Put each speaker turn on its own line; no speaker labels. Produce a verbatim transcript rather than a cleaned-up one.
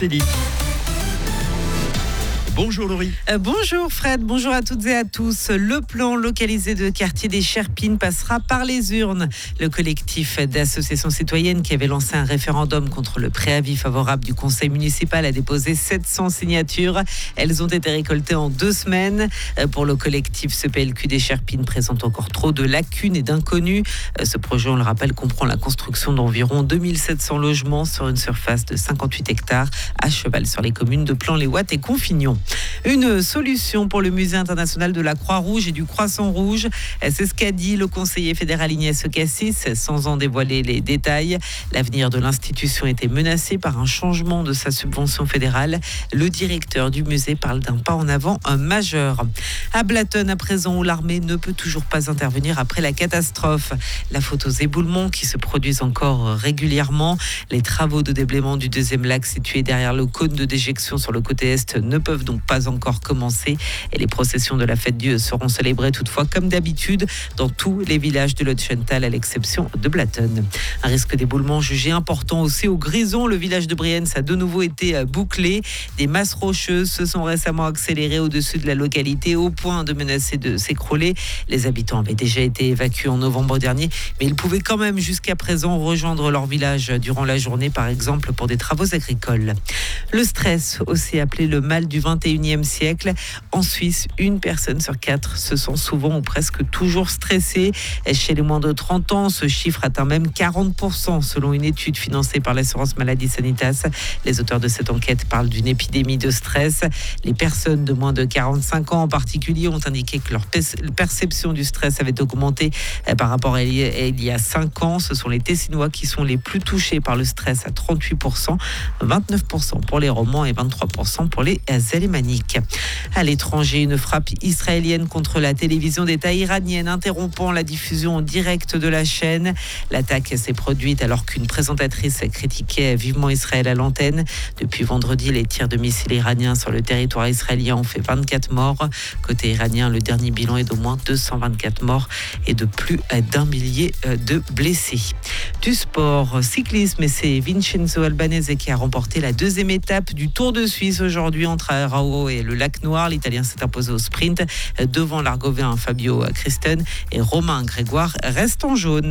Céline. Bonjour Laurie.
Euh, bonjour Fred, bonjour à toutes et à tous. Le plan localisé de quartier des Cherpines passera par les urnes. Le collectif d'associations citoyennes qui avait lancé un référendum contre le préavis favorable du conseil municipal a déposé sept cents signatures. Elles ont été récoltées en deux semaines. Euh, pour le collectif, ce P L Q des Cherpines présente encore trop de lacunes et d'inconnus. Euh, ce projet, on le rappelle, comprend la construction d'environ deux mille sept cents logements sur une surface de cinquante-huit hectares à cheval sur les communes de Plan-les-Ouates et Confignon. Une solution pour le musée international de la Croix-Rouge et du Croissant-Rouge. C'est ce qu'a dit le conseiller fédéral Ignace Cassis, sans en dévoiler les détails. L'avenir de l'institution était menacé par un changement de sa subvention fédérale. Le directeur du musée parle d'un pas en avant un majeur. À Blaton, à présent, où l'armée ne peut toujours pas intervenir après la catastrophe. La faute aux éboulements qui se produisent encore régulièrement. Les travaux de déblaiement du deuxième lac situé derrière le cône de déjection sur le côté est ne peuvent donc pas encore commencé et les processions de la fête Dieu seront célébrées toutefois comme d'habitude dans tous les villages de Lot-Chental à l'exception de Blaton. Un risque d'éboulement jugé important aussi au Grison. Le village de Brienz a de nouveau été bouclé. Des masses rocheuses se sont récemment accélérées au-dessus de la localité au point de menacer de s'écrouler. Les habitants avaient déjà été évacués en novembre dernier, mais ils pouvaient quand même jusqu'à présent rejoindre leur village durant la journée, par exemple pour des travaux agricoles. Le stress, aussi appelé le mal du vingt et unième siècle. En Suisse, une personne sur quatre se sent souvent ou presque toujours stressée. Chez les moins de trente ans, ce chiffre atteint même quarante pour cent selon une étude financée par l'assurance maladie Sanitas. Les auteurs de cette enquête parlent d'une épidémie de stress. Les personnes de moins de quarante-cinq ans en particulier ont indiqué que leur perception du stress avait augmenté par rapport à il y a cinq ans. Ce sont les Tessinois qui sont les plus touchés par le stress à trente-huit pour cent, vingt-neuf pour cent pour les Romans et vingt-trois pour cent pour les Alémaniques. À l'étranger, une frappe israélienne contre la télévision d'État iranienne, interrompant la diffusion en direct de la chaîne. L'attaque s'est produite alors qu'une présentatrice critiquait vivement Israël à l'antenne. Depuis vendredi, les tirs de missiles iraniens sur le territoire israélien ont fait vingt-quatre morts. Côté iranien, le dernier bilan est d'au moins deux cent vingt-quatre morts et de plus d'un millier de blessés. Du sport, cyclisme, et c'est Vincenzo Albanese qui a remporté la deuxième étape du Tour de Suisse aujourd'hui entre Arao et le Lac Noir. L'Italien s'est imposé au sprint devant l'Argovéen Fabio Christen et Romain Grégoire reste en jaune.